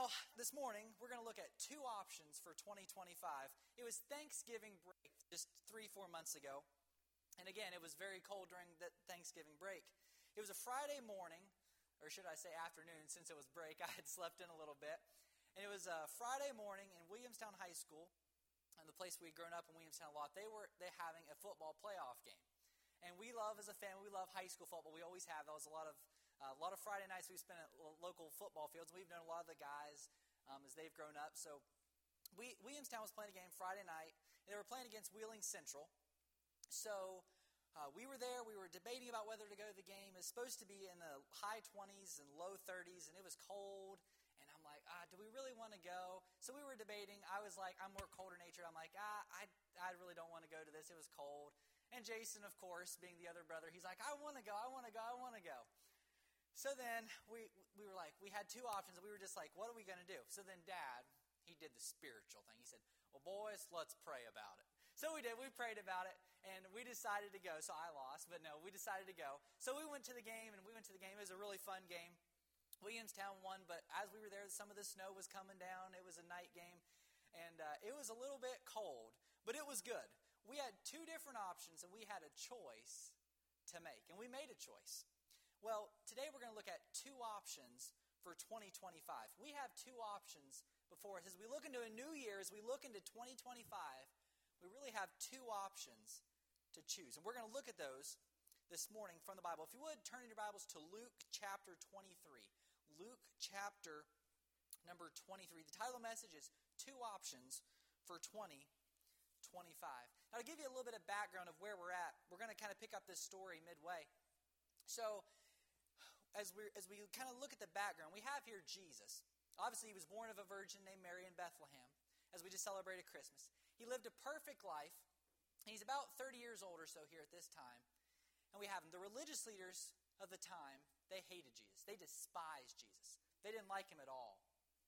Well, this morning, we're going to look at two options for 2025. It was Thanksgiving break just 3-4 months ago. And again, it was very cold during that Thanksgiving break. It was a Friday morning, or should I say afternoon, since it was break. I had slept in a little bit. And it was a Friday morning in Williamstown High School, and the place we'd grown up in Williamstown a lot. They're having a football playoff game. And we love, as a family, we love high school football. We always have. That was a lot of Friday nights we spent at local football fields. We've known a lot of the guys as they've grown up. So Williamstown was playing a game Friday night, and they were playing against Wheeling Central. So we were there. We were debating about whether to go to the game. It was supposed to be in the high 20s and low 30s, and it was cold. And I'm like, do we really want to go? So we were debating. I was like, I'm more colder natured. I'm like, I really don't want to go to this. It was cold. And Jason, of course, being the other brother, he's like, I want to go. So then we were like, we had two options. And we were just like, what are we going to do? So then Dad, he did the spiritual thing. He said, well, boys, let's pray about it. So we did. We prayed about it, and we decided to go. So I lost, but no, we decided to go. So we went to the game, and It was a really fun game. Williamstown won, but as we were there, some of the snow was coming down. It was a night game, and it was a little bit cold, but it was good. We had two different options, and we had a choice to make, and we made a choice. Well, today we're going to look at two options for 2025. We have two options before us. As we look into a new year, as we look into 2025, we really have two options to choose, and we're going to look at those this morning from the Bible. If you would, turn in your Bibles to Luke chapter 23. Luke chapter number 23. The title of the message is Two Options for 2025. Now, to give you a little bit of background of where we're at, we're going to kind of pick up this story midway. So, as we kind of look at the background, we have here Jesus. Obviously, he was born of a virgin named Mary in Bethlehem, as we just celebrated Christmas. He lived a perfect life, and he's about 30 years old or so here at this time. And we have him. The religious leaders of the time, they hated Jesus. They despised Jesus. They didn't like him at all.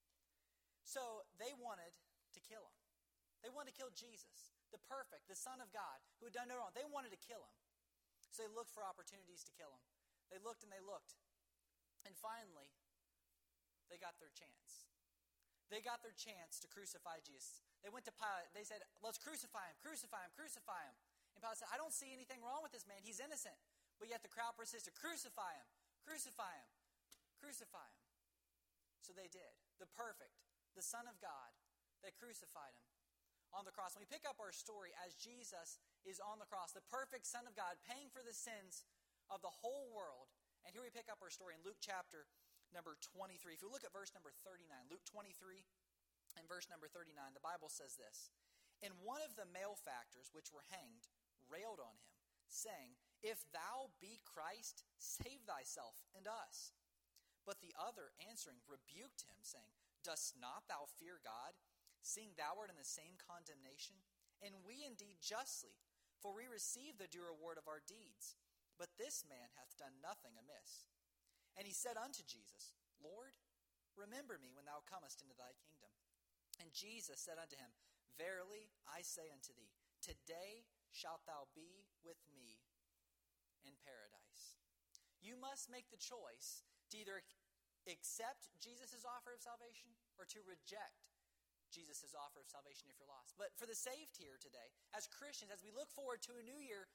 So they wanted to kill him. They wanted to kill Jesus, the perfect, the Son of God, who had done no wrong. They wanted to kill him. So they looked for opportunities to kill him. They looked and they looked. And finally, they got their chance. They got their chance to crucify Jesus. They went to Pilate. They said, let's crucify him, crucify him, crucify him. And Pilate said, I don't see anything wrong with this man. He's innocent. But yet the crowd persisted, crucify him, crucify him, crucify him. So they did. The perfect, the Son of God, they crucified him on the cross. And we pick up our story as Jesus is on the cross, the perfect Son of God, paying for the sins of the whole world. And here we pick up our story in Luke chapter number 23. If you look at verse number 39, Luke 23 and verse number 39, the Bible says this. And one of the malefactors which were hanged railed on him, saying, If thou be Christ, save thyself and us. But the other answering rebuked him, saying, Dost not thou fear God, seeing thou art in the same condemnation? And we indeed justly, for we receive the due reward of our deeds. But this man hath done nothing amiss. And he said unto Jesus, Lord, remember me when thou comest into thy kingdom. And Jesus said unto him, Verily I say unto thee, today shalt thou be with me in paradise. You must make the choice to either accept Jesus' offer of salvation or to reject Jesus' offer of salvation if you're lost. But for the saved here today, as Christians, as we look forward to a new year,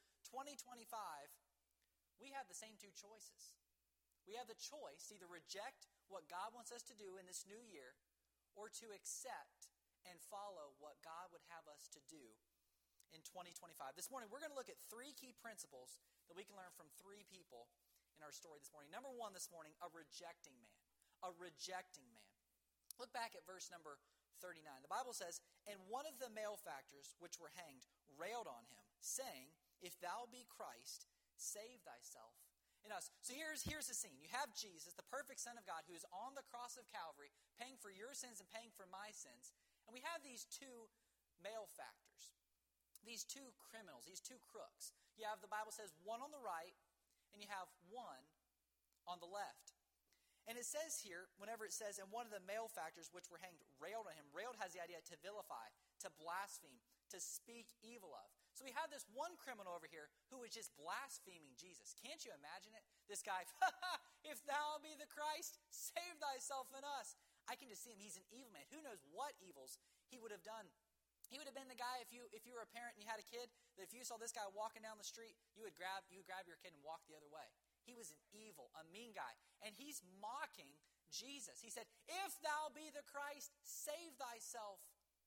2025, we have the same two choices. We have the choice to either reject what God wants us to do in this new year or to accept and follow what God would have us to do in 2025. This morning, we're going to look at three key principles that we can learn from three people in our story this morning. Number one this morning, a rejecting man. A rejecting man. Look back at verse number 39. The Bible says, And one of the malefactors which were hanged railed on him, saying, If thou be Christ, save thyself and us. So here's the scene. You have Jesus, the perfect Son of God, who is on the cross of Calvary, paying for your sins and paying for my sins. And we have these two malefactors, these two criminals, these two crooks. You have, the Bible says, one on the right, and you have one on the left. And it says here, whenever it says, and one of the malefactors which were hanged railed on him. Railed has the idea to vilify, to blaspheme, to speak evil of. So we have this one criminal over here who is just blaspheming Jesus. Can't you imagine it? This guy, if thou be the Christ, save thyself and us. I can just see him. He's an evil man. Who knows what evils he would have done. He would have been the guy, if you were a parent and you had a kid, that if you saw this guy walking down the street, you would grab your kid and walk the other way. He was an evil, a mean guy. And he's mocking Jesus. He said, if thou be the Christ, save thyself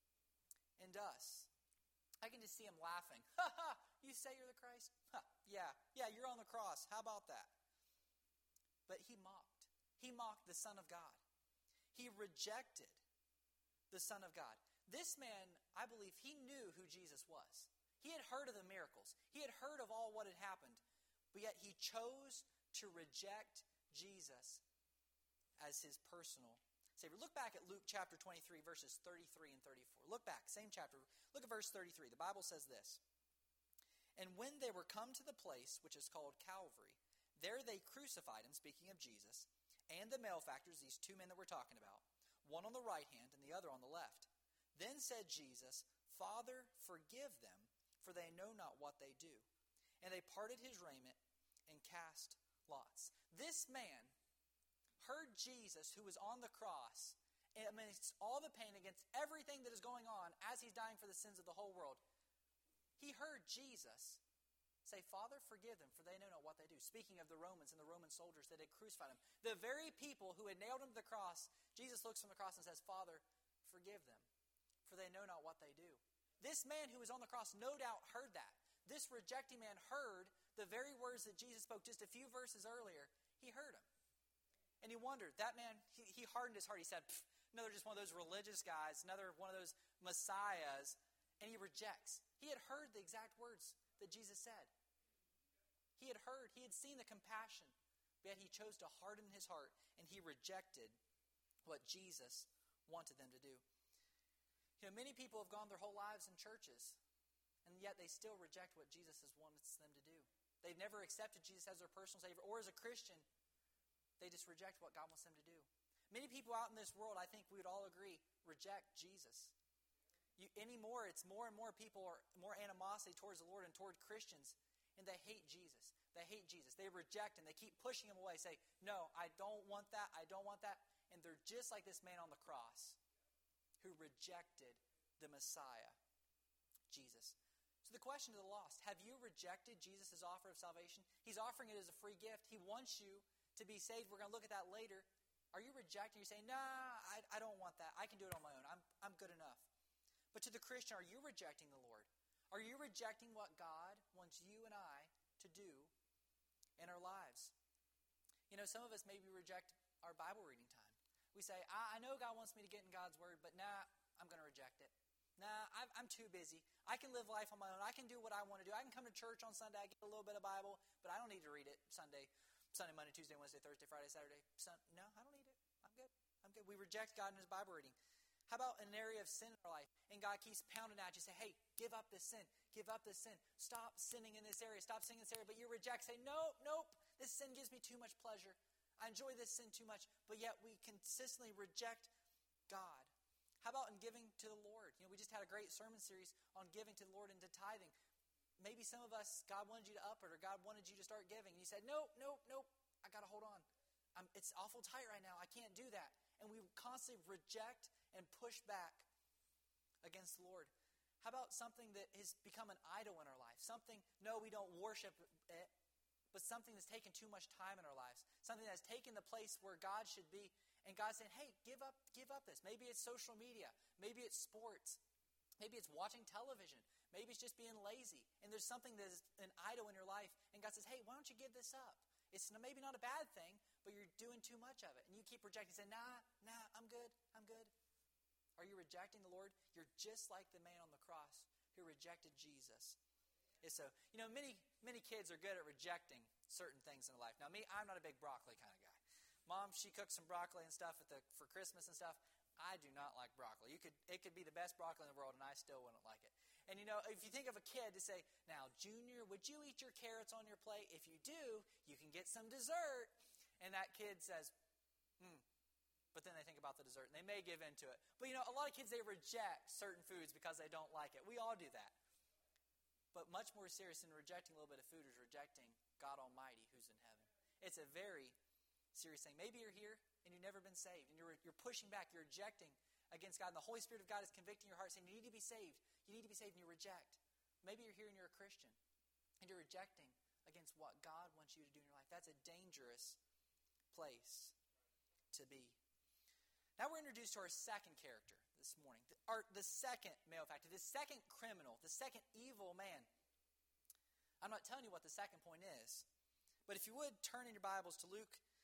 and us. I can just see him laughing. Ha ha, you say you're the Christ? Huh, yeah, you're on the cross. How about that? But he mocked. He mocked the Son of God. He rejected the Son of God. This man, I believe, he knew who Jesus was. He had heard of the miracles. He had heard of all what had happened. But yet he chose to reject Jesus as his personal Savior. Look back at Luke chapter 23, verses 33 and 34. Look back, same chapter. Look at verse 33. The Bible says this. And when they were come to the place which is called Calvary, there they crucified him, speaking of Jesus, and the malefactors, these two men that we're talking about, one on the right hand and the other on the left. Then said Jesus, Father, forgive them, for they know not what they do. And they parted his raiment and cast lots. This man heard Jesus, who was on the cross, amidst all the pain, against everything that is going on as he's dying for the sins of the whole world. He heard Jesus say, Father, forgive them, for they know not what they do. Speaking of the Romans and the Roman soldiers that had crucified him. The very people who had nailed him to the cross, Jesus looks from the cross and says, Father, forgive them, for they know not what they do. This man who was on the cross no doubt heard that. This rejecting man heard the very words that Jesus spoke just a few verses earlier. He heard them. And he wondered, that man, he hardened his heart. He said, another just one of those religious guys, another one of those messiahs, and he rejects. He had heard the exact words that Jesus said. He had heard, he had seen the compassion, but yet he chose to harden his heart, and he rejected what Jesus wanted them to do. You know, many people have gone their whole lives in churches, and yet they still reject what Jesus has wanted them to do. They've never accepted Jesus as their personal Savior, or as a Christian, they just reject what God wants them to do. Many people out in this world, I think we would all agree, reject Jesus. Anymore, it's more and more people are more animosity towards the Lord and toward Christians, and they hate Jesus. They hate Jesus. They reject him. They keep pushing him away, say, no, I don't want that, I don't want that. And they're just like this man on the cross who rejected the Messiah, Jesus. So the question to the lost, have you rejected Jesus' offer of salvation? He's offering it as a free gift. He wants you to be saved. We're going to look at that later. Are you rejecting? You're saying, nah, I don't want that. I can do it on my own. I'm good enough. But to the Christian, are you rejecting the Lord? Are you rejecting what God wants you and I to do in our lives? You know, some of us maybe reject our Bible reading time. We say, I know God wants me to get in God's Word, but nah, I'm going to reject it. Nah, I'm too busy. I can live life on my own. I can do what I want to do. I can come to church on Sunday. I get a little bit of Bible, but I don't need to read it Sunday, Monday, Tuesday, Wednesday, Thursday, Friday, Saturday. No, I don't need it. I'm good. We reject God in his Bible reading. How about an area of sin in our life? And God keeps pounding at you, say, hey, give up this sin. Give up this sin. Stop sinning in this area. Stop sinning in this area. But you reject, say, nope. This sin gives me too much pleasure. I enjoy this sin too much. But yet we consistently reject God. How about in giving to the Lord? You know, we just had a great sermon series on giving to the Lord and to tithing. Maybe some of us, God wanted you to up it, or God wanted you to start giving. And you said, nope. I got to hold on. It's awful tight right now. I can't do that. And we constantly reject and push back against the Lord. How about something that has become an idol in our life? Something, no, we don't worship it, but something that's taken too much time in our lives. Something that's taken the place where God should be. And God's saying, hey, give up this. Maybe it's social media. Maybe it's sports. Maybe it's watching television. Maybe it's just being lazy. And there's something that is an idol in your life. And God says, hey, why don't you give this up? It's maybe not a bad thing, but you're doing too much of it. And you keep rejecting. You say, nah, I'm good. Are you rejecting the Lord? You're just like the man on the cross who rejected Jesus. And so, you know, many kids are good at rejecting certain things in life. Now, me, I'm not a big broccoli kind of guy. Mom, she cooks some broccoli and stuff for Christmas and stuff. I do not like broccoli. It could be the best broccoli in the world, and I still wouldn't like it. And, you know, if you think of a kid to say, now, Junior, would you eat your carrots on your plate? If you do, you can get some dessert. And that kid says, But then they think about the dessert, and they may give into it. But, you know, a lot of kids, they reject certain foods because they don't like it. We all do that. But much more serious than rejecting a little bit of food is rejecting God Almighty who's in heaven. It's a very, serious thing. Maybe you're here and you've never been saved, and you're pushing back, you're rejecting against God, and the Holy Spirit of God is convicting your heart, saying you need to be saved. You need to be saved, and you reject. Maybe you're here and you're a Christian, and you're rejecting against what God wants you to do in your life. That's a dangerous place to be. Now we're introduced to our second character this morning, the second malefactor, the second criminal, the second evil man. I'm not telling you what the second point is, but if you would turn in your Bibles to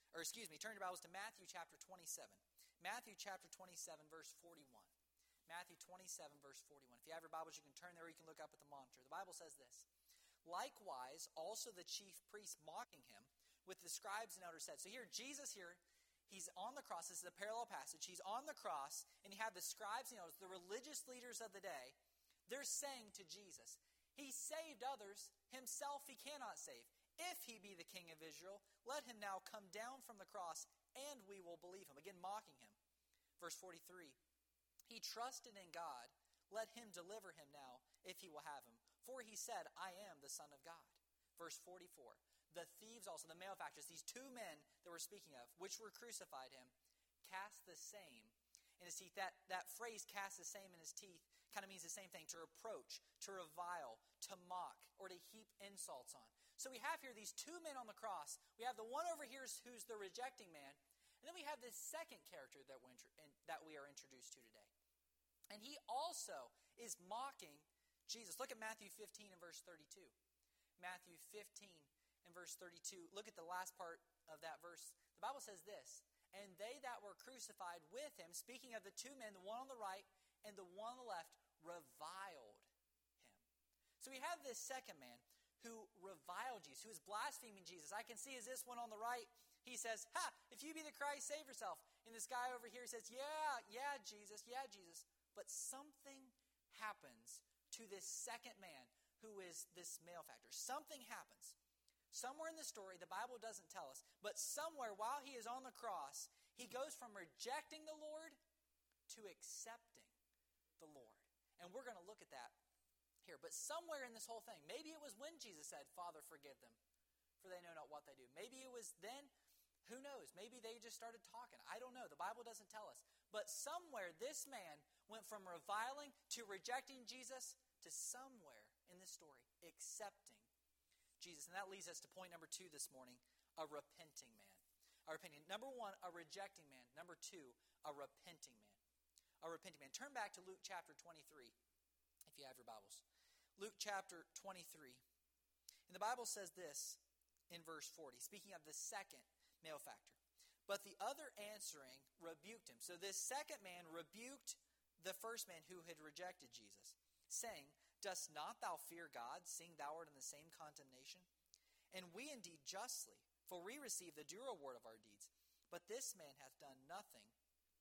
turn your Bibles to Matthew chapter 27. Matthew chapter 27, verse 41. Matthew 27, verse 41. If you have your Bibles, you can turn there, or you can look up at the monitor. The Bible says this: "Likewise, also the chief priests mocking him with the scribes and elders said." So here, Jesus here, he's on the cross. This is a parallel passage. He's on the cross, and you have the scribes and elders, the religious leaders of the day. They're saying to Jesus, "He saved others, himself he cannot save. If he be the King of Israel, let him now come down from the cross, and we will believe him." Again, mocking him. Verse 43, "He trusted in God. Let him deliver him now, if he will have him. For he said, I am the Son of God." Verse 44, "The thieves also," the malefactors, these two men that we're speaking of, which were crucified him, "cast the same in his teeth." That phrase, "cast the same in his teeth," kind of means the same thing: to reproach, to revile, to mock, or to heap insults on. So we have here these two men on the cross. We have the one over here who's the rejecting man, and then we have this second character that we are introduced to today. And he also is mocking Jesus. Look at Matthew 15 and verse 32. Matthew 15 and verse 32. Look at the last part of that verse. The Bible says this: "And they that were crucified with him," speaking of the two men, the one on the right and the one on the left, "reviled him." So we have this second man who reviled Jesus, who is blaspheming Jesus. I can see as this one on the right, he says, "Ha, if you be the Christ, save yourself." And this guy over here says, yeah, Jesus. But something happens to this second man who is this malefactor. Something happens. Somewhere in the story, the Bible doesn't tell us, but somewhere while he is on the cross, he goes from rejecting the Lord to accepting the Lord. And we're going to look at that here. But somewhere in this whole thing, maybe it was when Jesus said, "Father, forgive them, for they know not what they do." Maybe it was then. Who knows? Maybe they just started talking. I don't know. The Bible doesn't tell us. But somewhere this man went from reviling to rejecting Jesus to somewhere in this story accepting Jesus. And that leads us to point number 2 this morning: a repenting man. Number 1, a rejecting man. Number 2, a repenting man. A repenting man. Turn back to Luke chapter 23, if you have your Bibles. Luke chapter 23. And the Bible says this in verse 40, speaking of the second malefactor. "But the other answering rebuked him." So this second man rebuked the first man who had rejected Jesus, saying, "Dost not thou fear God, seeing thou art in the same condemnation? And we indeed justly, for we receive the due reward of our deeds. But this man hath done nothing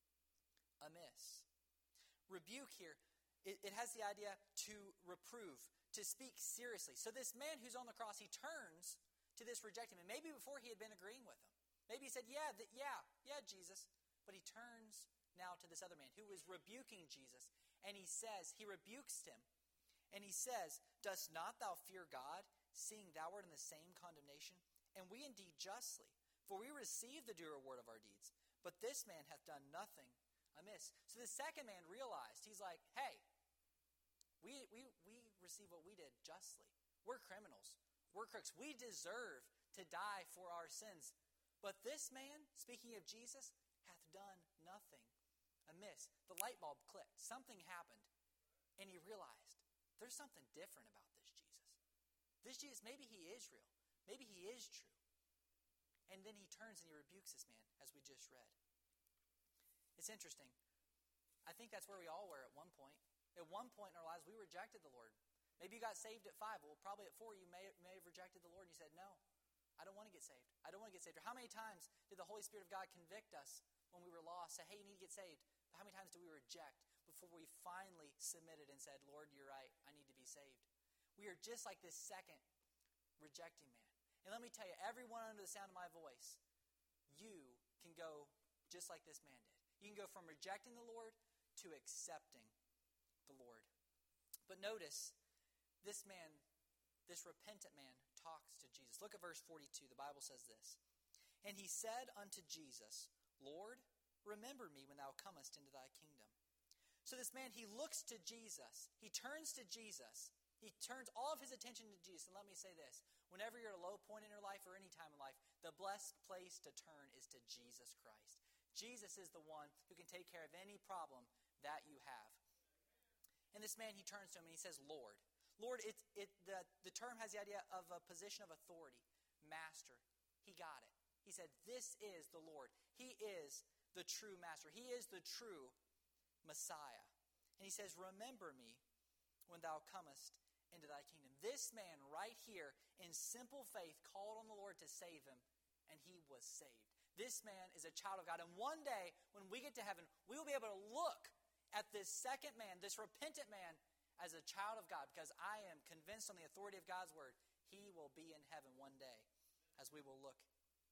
amiss." Rebuke here, it has the idea to reprove, to speak seriously. So this man who's on the cross, he turns to this rejecting man. Maybe before he had been agreeing with him. Maybe he said, yeah, Jesus. But he turns now to this other man who is rebuking Jesus. And he rebukes him. And he says, "Dost not thou fear God, seeing thou art in the same condemnation? And we indeed justly, for we receive the due reward of our deeds. But this man hath done nothing amiss." So the second man realized, he's like, hey, we receive what we did justly. We're criminals. We're crooks. We deserve to die for our sins. But this man, speaking of Jesus, hath done nothing amiss. The light bulb clicked. Something happened. And he realized, there's something different about this Jesus. This Jesus, maybe he is real. Maybe he is true. And then he turns and he rebukes this man, as we just read. It's interesting. I think that's where we all were at one point. At one point in our lives, we rejected the Lord. Maybe you got saved at 5. Well, probably at 4, you may have rejected the Lord and you said, "No, I don't want to get saved. I don't want to get saved." Or how many times did the Holy Spirit of God convict us when we were lost, say, "Hey, you need to get saved"? But how many times did we reject before we finally submitted and said, "Lord, you're right. I need to be saved"? We are just like this second rejecting man. And let me tell you, everyone under the sound of my voice, you can go just like this man did. You can go from rejecting the Lord to accepting the Lord. But notice, this man, this repentant man, talks to Jesus. Look at verse 42. The Bible says this: And he said unto Jesus, Lord, remember me when thou comest into thy kingdom. So this man, he looks to Jesus. He turns to Jesus. He turns all of his attention to Jesus. And let me say this. Whenever you're at a low point in your life or any time in life, the blessed place to turn is to Jesus Christ. Jesus is the one who can take care of any problem that you have. And this man, he turns to him and he says, Lord. Lord, the term has the idea of a position of authority. Master. He got it. He said, this is the Lord. He is the true master. He is the true Messiah. And he says, remember me when thou comest into thy kingdom. This man right here in simple faith called on the Lord to save him, and he was saved. This man is a child of God. And one day, when we get to heaven, we will be able to look at this second man, this repentant man, as a child of God, because I am convinced on the authority of God's word, he will be in heaven one day, as we will look at.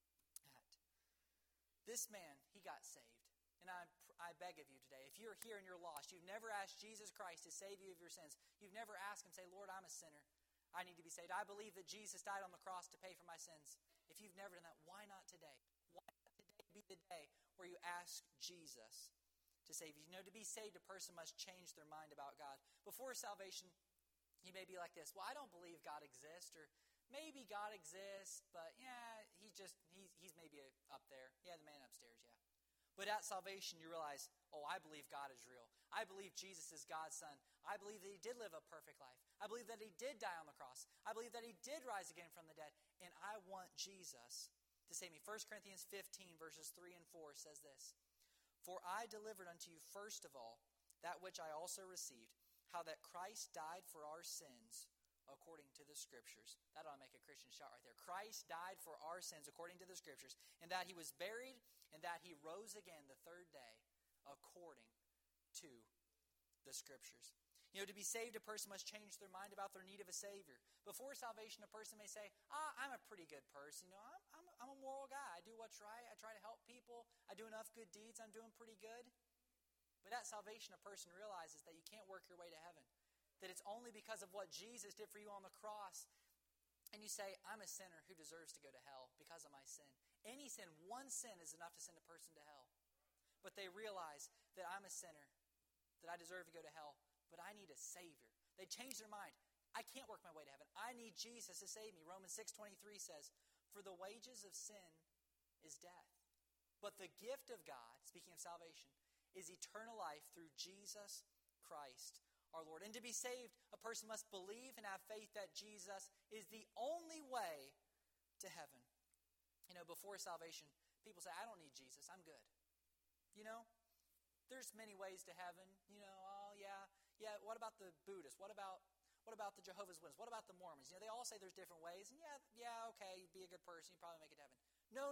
This man, he got saved. And I beg of you today, if you're here and you're lost, you've never asked Jesus Christ to save you of your sins, you've never asked him, say, Lord, I'm a sinner. I need to be saved. I believe that Jesus died on the cross to pay for my sins. If you've never done that, why not today? Why not today be the day where you ask Jesus to save you? You know, to be saved, a person must change their mind about God. Before salvation, you may be like this, well, I don't believe God exists, or maybe God exists, but yeah, he's maybe up there. Yeah, the man upstairs, yeah. But at salvation, you realize, oh, I believe God is real. I believe Jesus is God's Son. I believe that he did live a perfect life. I believe that he did die on the cross. I believe that he did rise again from the dead. And I want Jesus to save me. 1 Corinthians 15, verses 3 and 4 says this. For I delivered unto you first of all that which I also received, how that Christ died for our sins according to the Scriptures. That ought to make a Christian shout right there. Christ died for our sins according to the Scriptures, and that he was buried, and that he rose again the third day according to the Scriptures. You know, to be saved, a person must change their mind about their need of a Savior. Before salvation, a person may say, I'm a pretty good person. You know, I'm a moral guy. I do what's right. I try to help people. I do enough good deeds. I'm doing pretty good. But at salvation, a person realizes that you can't work your way to heaven. That it's only because of what Jesus did for you on the cross. And you say, I'm a sinner who deserves to go to hell because of my sin. Any sin, one sin is enough to send a person to hell. But they realize that I'm a sinner, that I deserve to go to hell, but I need a Savior. They change their mind. I can't work my way to heaven. I need Jesus to save me. Romans 6:23 says, for the wages of sin is death. But the gift of God, speaking of salvation, is eternal life through Jesus Christ our Lord. And to be saved, a person must believe and have faith that Jesus is the only way to heaven. You know, before salvation, people say, I don't need Jesus, I'm good. You know, there's many ways to heaven. You know, oh yeah, what about the Buddhists? What about the Jehovah's Witnesses? What about the Mormons? You know, they all say there's different ways. And yeah, okay, be a good person, you probably make it to heaven. No.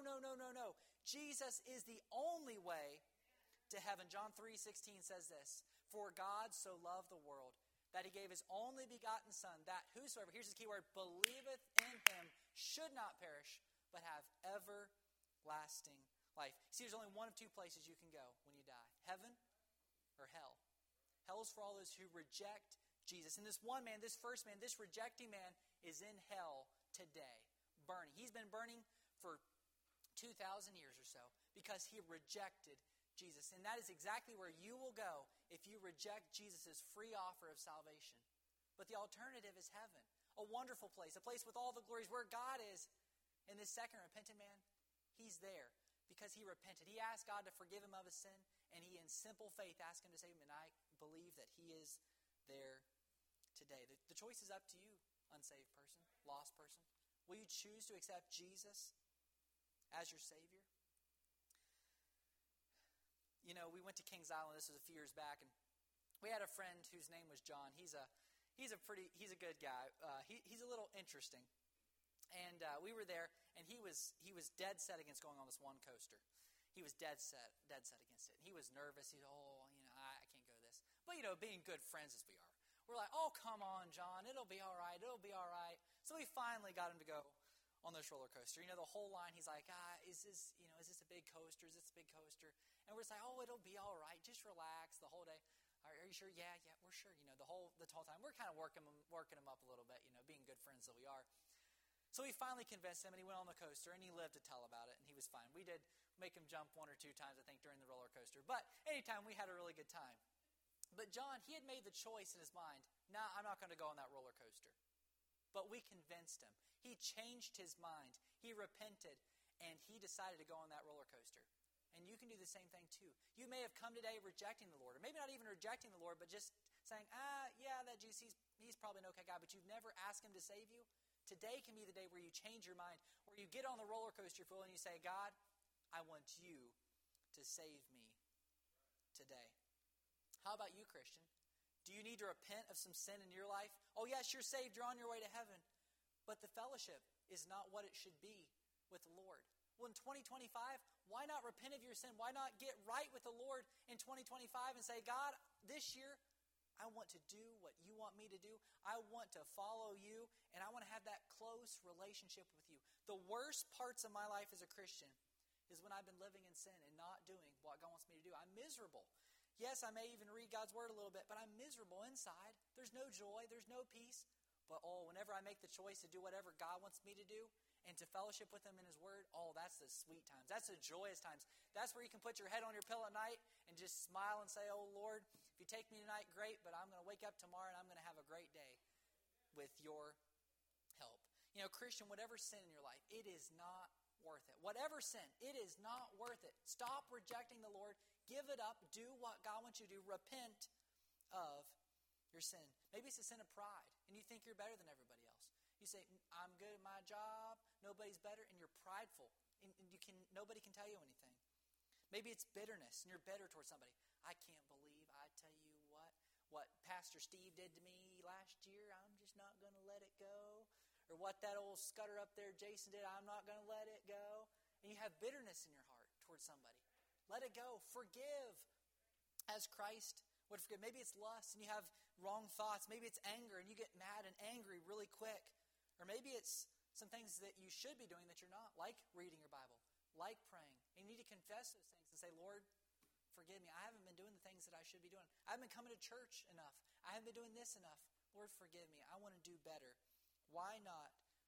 Jesus is the only way to heaven. John 3:16 says this, for God so loved the world that he gave his only begotten Son, that whosoever, here's the key word, believeth in him should not perish, but have everlasting life. See, there's only one of two places you can go when you die, heaven or hell. Hell is for all those who reject Jesus. And this one man, this first man, this rejecting man is in hell today, burning. He's been burning for 2,000 years or so because he rejected Jesus. And that is exactly where you will go if you reject Jesus' free offer of salvation. But the alternative is heaven, a wonderful place, a place with all the glories where God is. And this second repentant man, he's there because he repented. He asked God to forgive him of his sin, and he in simple faith asked him to save him. And I believe that he is there today. The choice is up to you, unsaved person, lost person. Will you choose to accept Jesus as your Savior? You know, we went to Kings Island. This was a few years back, and we had a friend whose name was John. He's a good guy. He's a little interesting, and we were there, and he was dead set against going on this one coaster. He was dead set against it. He was nervous. He's I can't go this. But being good friends as we are, we're like, oh come on, John, it'll be all right. So we finally got him to go on this roller coaster. The whole line, he's like, is this a big coaster? Is this a big coaster? And we're just like, oh, it'll be all right. Just relax the whole day. Are you sure? Yeah, we're sure. The whole time we're kind of working him up a little bit. Being good friends that we are. So we finally convinced him, and he went on the coaster, and he lived to tell about it, and he was fine. We did make him jump 1 or 2 times, I think, during the roller coaster. But anytime, we had a really good time. But John, he had made the choice in his mind, nah, I'm not going to go on that roller coaster. But we convinced him. He changed his mind. He repented, and he decided to go on that roller coaster. And you can do the same thing too. You may have come today rejecting the Lord, or maybe not even rejecting the Lord, but just saying, yeah, that Jesus, he's probably an okay guy, but you've never asked him to save you. Today can be the day where you change your mind, where you get on the roller coaster, and you say, God, I want you to save me today. How about you, Christian? Do you need to repent of some sin in your life? Oh, yes, you're saved. You're on your way to heaven. But the fellowship is not what it should be with the Lord. Well, in 2025, why not repent of your sin? Why not get right with the Lord in 2025 and say, God, this year, I want to do what you want me to do. I want to follow you, and I want to have that close relationship with you. The worst parts of my life as a Christian is when I've been living in sin and not doing what God wants me to do. I'm miserable. Yes, I may even read God's word a little bit, but I'm miserable inside. There's no joy. There's no peace. But whenever I make the choice to do whatever God wants me to do and to fellowship with him in his word, that's the sweet times. That's the joyous times. That's where you can put your head on your pillow at night and just smile and say, oh, Lord, if you take me tonight, great, but I'm going to wake up tomorrow and I'm going to have a great day with your help. You know, Christian, whatever sin in your life, it is not worth it. Whatever sin, it is not worth it. Stop rejecting the Lord. Give it up. Do what God wants you to do. Repent of your sin. Maybe it's a sin of pride, and you think you're better than everybody else. You say, I'm good at my job, nobody's better, and you're prideful, and nobody can tell you anything. Maybe it's bitterness, and you're bitter towards somebody. I can't believe, I tell you what Pastor Steve did to me last year, I'm just not going to let it go. Or what that old scutter up there, Jason, did, I'm not going to let it go. And you have bitterness in your heart towards somebody. Let it go. Forgive as Christ would forgive. Maybe it's lust and you have wrong thoughts. Maybe it's anger and you get mad and angry really quick. Or maybe it's some things that you should be doing that you're not, like reading your Bible, like praying. And you need to confess those things and say, Lord, forgive me. I haven't been doing the things that I should be doing. I haven't been coming to church enough. I haven't been doing this enough. Lord, forgive me. I want to do better. Why not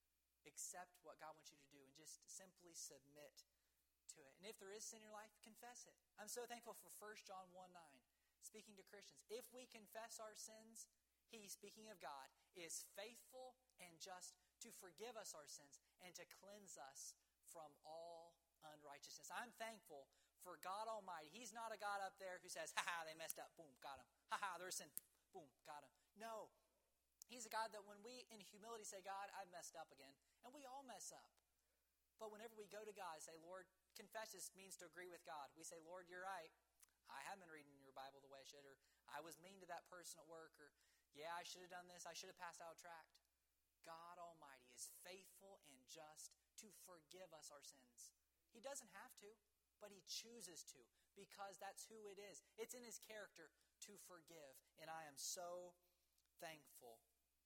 accept what God wants you to do and just simply submit to it? And if there is sin in your life, confess it. I'm so thankful for 1 John 1:9, speaking to Christians. If we confess our sins, He, speaking of God, is faithful and just to forgive us our sins and to cleanse us from all unrighteousness. I'm thankful for God Almighty. He's not a God up there who says, ha-ha, they messed up, boom, got him. Ha-ha, there's sin, boom, got him. No. He's a God that when we, in humility, say, God, I've messed up again. And we all mess up. But whenever we go to God and say, Lord, confess this means to agree with God. We say, Lord, you're right. I haven't been reading your Bible the way I should. Or I was mean to that person at work. Or, yeah, I should have done this. I should have passed out a tract. God Almighty is faithful and just to forgive us our sins. He doesn't have to, but He chooses to because that's who it is. It's in His character to forgive. And I am so thankful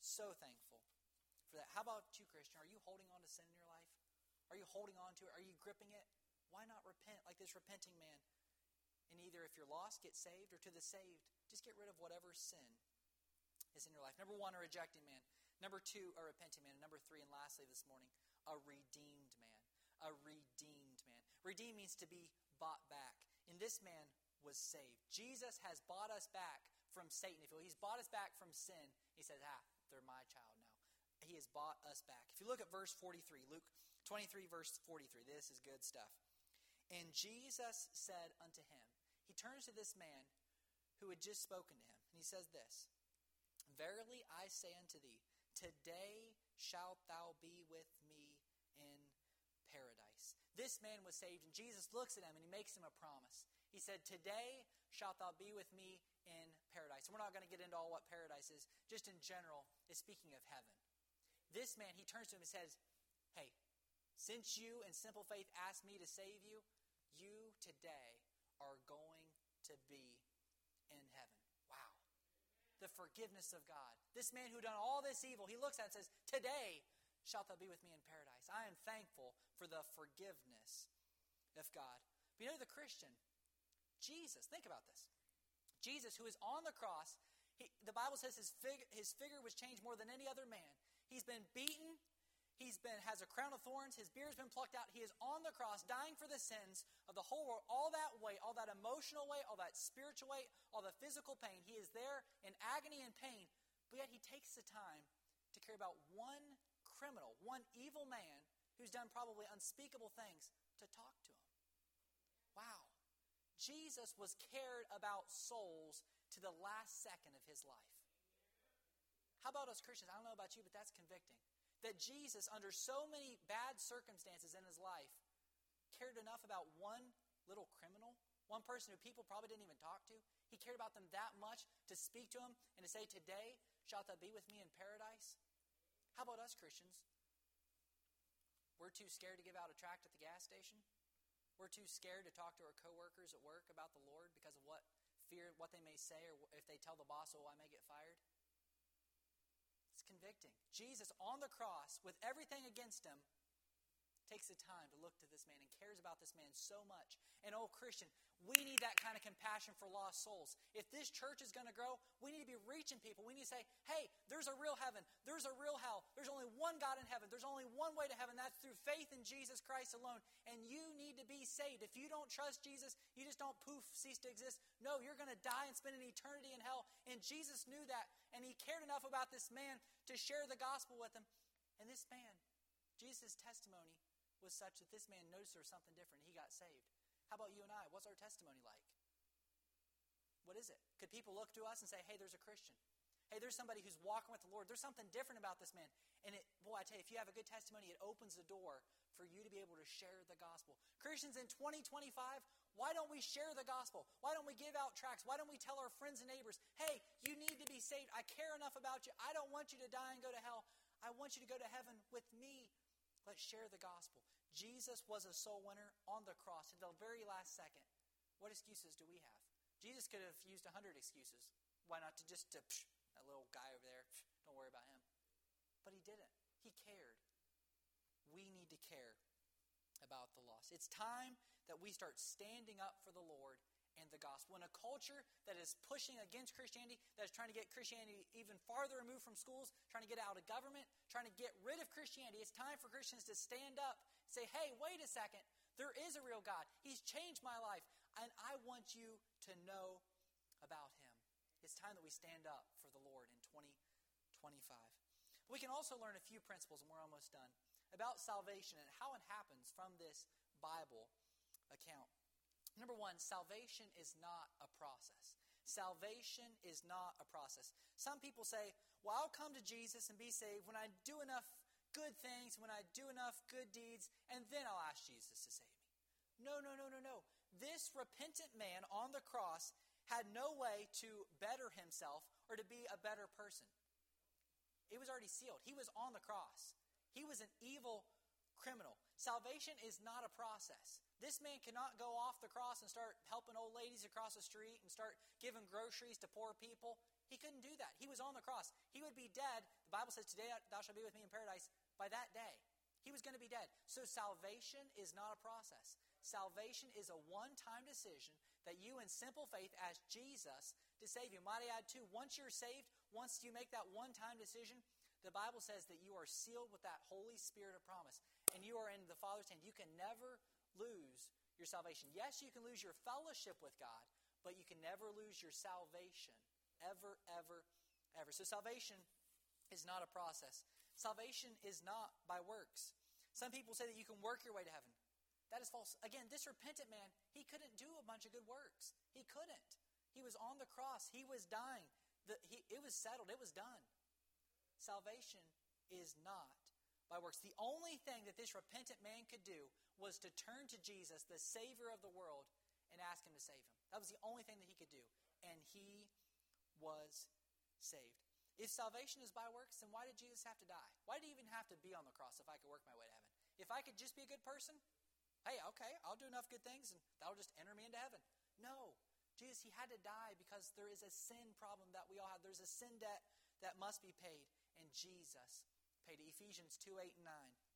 for that. How about you, Christian? Are you holding on to sin in your life? Are you holding on to it? Are you gripping it? Why not repent like this repenting man? And either if you're lost, get saved, or to the saved, just get rid of whatever sin is in your life. Number 1, a rejecting man. Number 2, a repenting man. And number 3, and lastly this morning, a redeemed man. A redeemed man. Redeemed means to be bought back. And this man was saved. Jesus has bought us back from Satan. If He's bought us back from sin, He says, they're my child now. He has bought us back. If you look at verse 43, Luke 23, verse 43, this is good stuff. And Jesus said unto him, He turns to this man who had just spoken to him, and He says this, Verily I say unto thee, today shalt thou be with me in paradise. This man was saved, and Jesus looks at him, and He makes him a promise. He said, today shalt thou be with me in paradise. And we're not going to get into all what paradise is. Just in general, is speaking of heaven. This man, he turns to him and says, hey, since you in simple faith asked me to save you, you today are going to be in heaven. Wow. The forgiveness of God. This man who done all this evil, he looks at it and says, today shalt thou be with me in paradise. I am thankful for the forgiveness of God. But you know, the Christian, Jesus, think about this. Jesus, who is on the cross, the Bible says his figure was changed more than any other man. He's been beaten. has a crown of thorns. His beard's been plucked out. He is on the cross, dying for the sins of the whole world. All that weight, all that emotional weight, all that spiritual weight, all the physical pain. He is there in agony and pain, but yet he takes the time to care about one criminal, one evil man who's done probably unspeakable things, to talk to him. Wow. Jesus was cared about souls to the last second of his life. How about us Christians? I don't know about you, but that's convicting. That Jesus, under so many bad circumstances in his life, cared enough about one little criminal, one person who people probably didn't even talk to. He cared about them that much to speak to them and to say, today, shalt thou be with me in paradise? How about us Christians? We're too scared to give out a tract at the gas station. We're too scared to talk to our coworkers at work about the Lord because of what they may say, or if they tell the boss, oh, I may get fired. It's convicting. Jesus on the cross with everything against him takes the time to look to this man and cares about this man so much. And oh, Christian, we need that kind of compassion for lost souls. If this church is going to grow, we need to be reaching people. We need to say, hey, there's a real heaven. There's a real hell. There's only one God in heaven. There's only one way to heaven. That's through faith in Jesus Christ alone. And you need to be saved. If you don't trust Jesus, you just don't cease to exist. No, you're going to die and spend an eternity in hell. And Jesus knew that. And he cared enough about this man to share the gospel with him. And this man, Jesus' testimony was such that this man noticed there was something different. He got saved. How about you and I? What's our testimony like? What is it? Could people look to us and say, hey, there's a Christian. Hey, there's somebody who's walking with the Lord. There's something different about this man. And I tell you, if you have a good testimony, it opens the door for you to be able to share the gospel. Christians in 2025, why don't we share the gospel? Why don't we give out tracts? Why don't we tell our friends and neighbors, hey, you need to be saved. I care enough about you. I don't want you to die and go to hell. I want you to go to heaven with me. Let's share the gospel. Jesus was a soul winner on the cross until the very last second. What excuses do we have? Jesus could have used 100 excuses. Why not that little guy over there, don't worry about him. But he didn't. He cared. We need to care about the lost. It's time that we start standing up for the Lord and the gospel. In a culture that is pushing against Christianity, that is trying to get Christianity even farther removed from schools, trying to get out of government, trying to get rid of Christianity, it's time for Christians to stand up and say, hey, wait a second, there is a real God. He's changed my life, and I want you to know about him. It's time that we stand up for the Lord in 2025. We can also learn a few principles, and we're almost done, about salvation and how it happens from this Bible account. Number one, salvation is not a process. Salvation is not a process. Some people say, well, I'll come to Jesus and be saved when I do enough good things, when I do enough good deeds, and then I'll ask Jesus to save me. No. This repentant man on the cross had no way to better himself or to be a better person. It was already sealed. He was on the cross. He was an evil criminal. Salvation is not a process. This man cannot go off the cross and start helping old ladies across the street and start giving groceries to poor people. He couldn't do that. He was on the cross. He would be dead. The Bible says, today thou shalt be with me in paradise. By that day, he was going to be dead. So salvation is not a process. Salvation is a one-time decision that you in simple faith ask Jesus to save you. Might I add too, once you're saved, once you make that one-time decision, the Bible says that you are sealed with that Holy Spirit of promise. And you are in the Father's hand. You can never lose your salvation. Yes, you can lose your fellowship with God, but you can never lose your salvation. Ever, ever, ever. So salvation is not a process. Salvation is not by works. Some people say that you can work your way to heaven. That is false. Again, this repentant man, he couldn't do a bunch of good works. He couldn't. He was on the cross. He was dying. It was settled. It was done. Salvation is not by works. The only thing that this repentant man could do was to turn to Jesus, the Savior of the world, and ask him to save him. That was the only thing that he could do. And he was saved. If salvation is by works, then why did Jesus have to die? Why did he even have to be on the cross if I could work my way to heaven? If I could just be a good person, hey, okay, I'll do enough good things and that'll just enter me into heaven. No. Jesus, he had to die because there is a sin problem that we all have. There's a sin debt that must be paid. And Jesus paid it. Ephesians 2:8 and 9.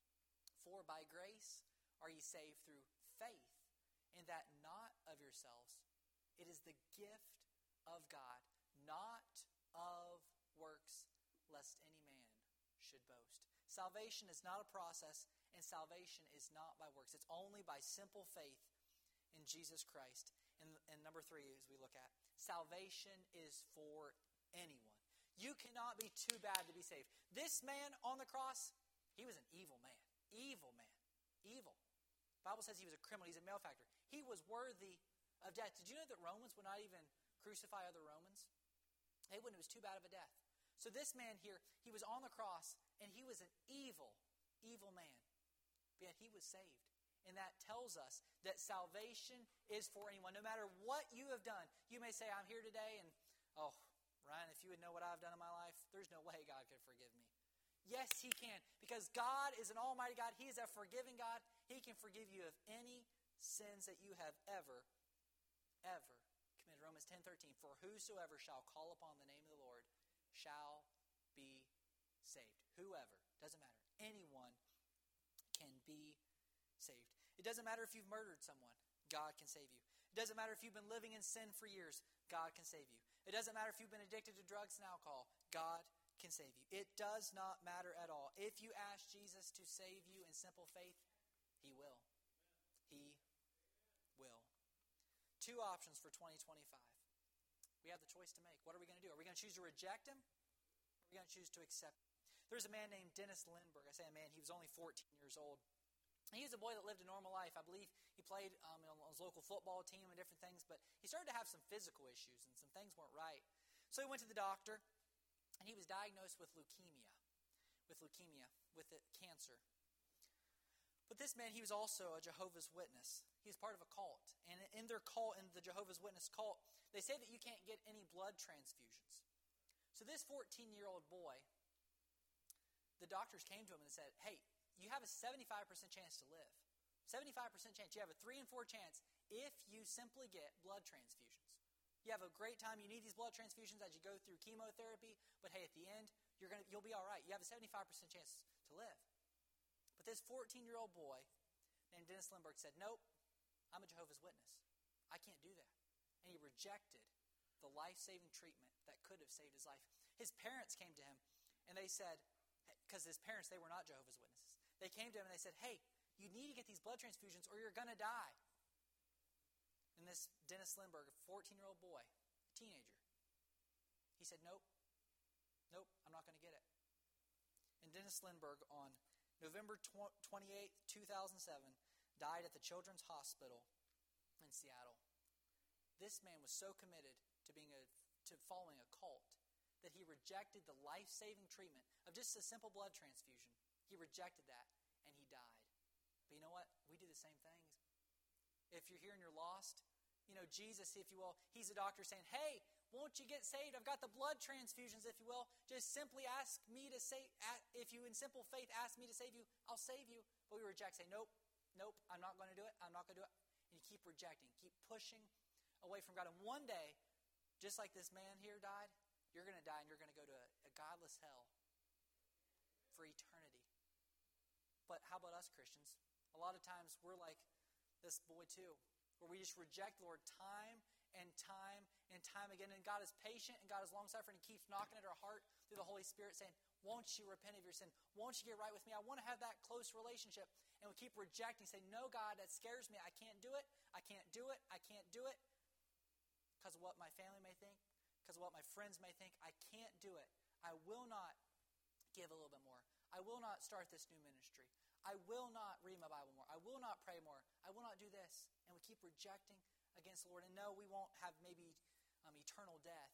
For by grace are ye saved through faith, and that not of yourselves. It is the gift of God, not of works, lest any man should should boast. Salvation is not a process, and salvation is not by works. It's only by simple faith in Jesus Christ. And number 3, as we look at, salvation is for anyone. You cannot be too bad to be saved. This man on the cross, he was an evil man. Evil man. Evil. The Bible says he was a criminal. He's a malefactor. He was worthy of death. Did you know that Romans would not even crucify other Romans? They wouldn't. It was too bad of a death. So this man here, he was on the cross, and he was an evil, evil man. But yet he was saved. And that tells us that salvation is for anyone. No matter what you have done, you may say, I'm here today, and, oh, Ryan, if you would know what I've done in my life, there's no way God could forgive me. Yes, He can. Because God is an almighty God. He is a forgiving God. He can forgive you of any sins that you have ever committed. Romans 10:13, for whosoever shall call upon the name of the Lord shall be saved. Whoever. Doesn't matter. Anyone can be saved. It doesn't matter if you've murdered someone. God can save you. It doesn't matter if you've been living in sin for years. God can save you. It doesn't matter if you've been addicted to drugs and alcohol. God can save you. It does not matter at all. If you ask Jesus to save you in simple faith, He will. He will. 2 options for 2025. We have the choice to make. What are we going to do? Are we going to choose to reject Him? Or are we going to choose to accept Him? There's a man named Dennis Lindbergh. I say a man, he was only 14 years old. He was a boy that lived a normal life. I believe he played on his local football team and different things, but he started to have some physical issues and some things weren't right. So he went to the doctor, and he was diagnosed with leukemia, with cancer. But this man, he was also a Jehovah's Witness. He was part of a cult. And in their cult, in the Jehovah's Witness cult, they say that you can't get any blood transfusions. So this 14-year-old boy, the doctors came to him and said, hey, you have a 75% chance to live. 75% chance. You have a 3 in 4 chance if you simply get blood transfusions. You have a great time. You need these blood transfusions as you go through chemotherapy. But hey, at the end, you'll be all right. You have a 75% chance to live. But this 14-year-old boy named Dennis Lindbergh said, nope, I'm a Jehovah's Witness. I can't do that. And he rejected the life-saving treatment that could have saved his life. His parents came to him, and they said, because his parents, they were not Jehovah's Witnesses. They came to him and they said, hey, you need to get these blood transfusions or you're going to die. And this Dennis Lindbergh, a 14-year-old boy, a teenager, he said, nope, I'm not going to get it. And Dennis Lindbergh on November 28, 2007, died at the Children's Hospital in Seattle. This man was so committed to following a cult that he rejected the life-saving treatment of just a simple blood transfusion. He rejected that, and he died. But you know what? We do the same things. If you're here and you're lost, Jesus, if you will, He's a doctor saying, hey, won't you get saved? I've got the blood transfusions, if you will. Just simply ask me to save. If you in simple faith ask me to save you, I'll save you. But we reject, say, nope, I'm not going to do it. I'm not going to do it. And you keep rejecting, keep pushing away from God. And one day, just like this man here died, you're going to die and you're going to go to a godless hell for eternity. But how about us Christians? A lot of times we're like this boy too, where we just reject the Lord time and time again. And God is patient and God is long-suffering and keeps knocking at our heart through the Holy Spirit saying, won't you repent of your sin? Won't you get right with me? I want to have that close relationship. And we keep rejecting, saying, no, God, that scares me. I can't do it. I can't do it. I can't do it. Because of what my family may think, because of what my friends may think. I can't do it. I will not give a little bit more. I will not start this new ministry. I will not read my Bible more. I will not pray more. I will not do this. And we keep rejecting against the Lord. And no, we won't have maybe eternal death,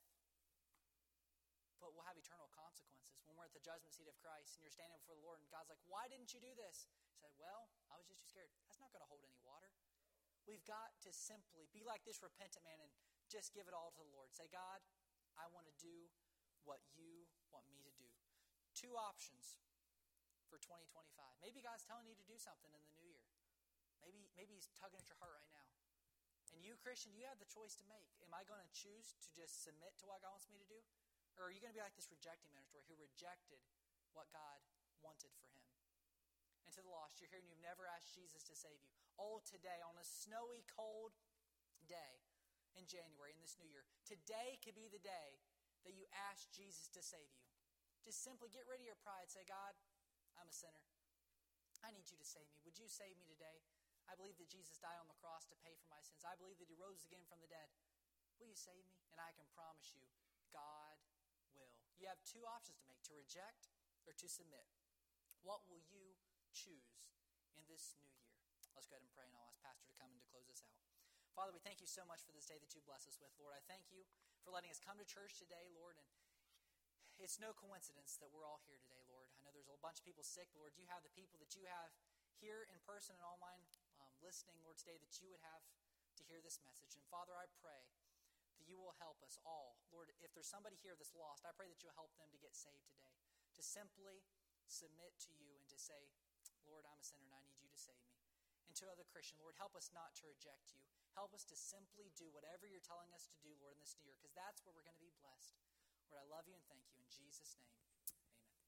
but we'll have eternal consequences when we're at the judgment seat of Christ and you're standing before the Lord and God's like, why didn't you do this? He said, well, I was just too scared. That's not going to hold any water. We've got to simply be like this repentant man and just give it all to the Lord. Say, God, I want to do what you want me to do. 2 options for 2025. Maybe God's telling you to do something in the new year. Maybe He's tugging at your heart right now. And you, Christian, you have the choice to make. Am I going to choose to just submit to what God wants me to do? Or are you going to be like this rejecting minister who rejected what God wanted for him? And to the lost, you're here and you've never asked Jesus to save you. Oh, today, on a snowy, cold day in January, in this new year, today could be the day that you ask Jesus to save you. Just simply get rid of your pride. Say, God, I'm a sinner. I need you to save me. Would you save me today? I believe that Jesus died on the cross to pay for my sins. I believe that he rose again from the dead. Will you save me? And I can promise you, God will. You have two options to make, to reject or to submit. What will you choose in this new year? Let's go ahead and pray, and I'll ask Pastor to come and to close us out. Father, we thank you so much for this day that you bless us with. Lord, I thank you for letting us come to church today, Lord, and it's no coincidence that we're all here today, Lord. I know there's a bunch of people sick, but Lord, you have the people that you have here in person and online listening, Lord, today, that you would have to hear this message. And Father, I pray that you will help us all. Lord, if there's somebody here that's lost, I pray that you'll help them to get saved today, to simply submit to you and to say, Lord, I'm a sinner and I need you to save me. And to other Christian, Lord, help us not to reject you. Help us to simply do whatever you're telling us to do, Lord, in this new year, because that's where we're going to be blessed. Lord, I love you and thank you. In Jesus' name.